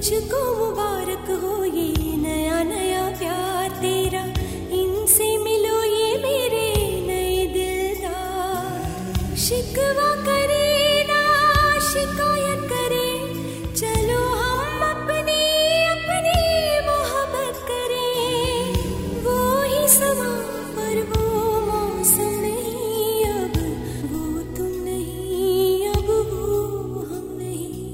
तुझको मुबारक हो ये नया नया प्यार तेरा, इनसे मिलो ये मेरे नए दिलदार। शिकवा करे ना शिकायत करे, चलो हम अपनी अपनी मोहब्बत करें। वो ही समा पर वो मौसम नहीं, अब वो तुम नहीं, अब वो हम नहीं।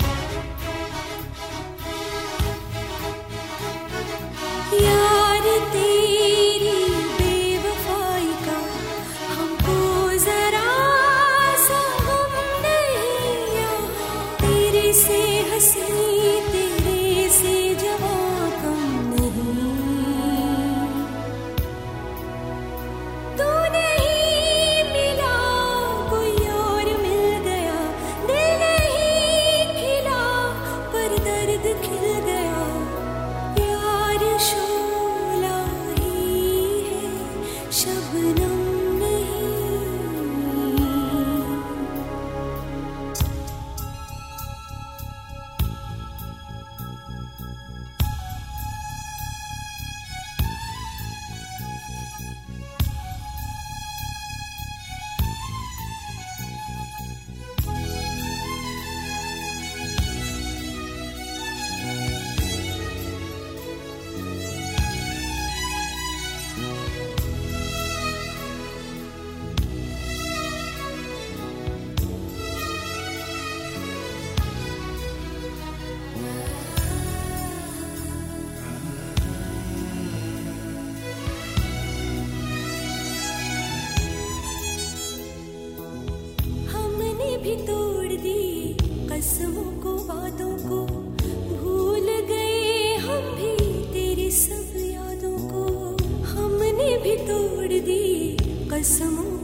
यार तेरी बेवफाई का हमको जरा सा गम नहीं यहाँ, तेरे से हंसी तेरे से जवां कम नहीं। तू नहीं मिला कोई और मिल गया, दिल नहीं खिला पर दर्द खिल गया। प्यार शोला ही है शबनम नहीं। हमने भी तोड़ दी कसमों को वादों को, भूल गए हम भी तेरी सब यादों को। हमने भी तोड़ दी कसमों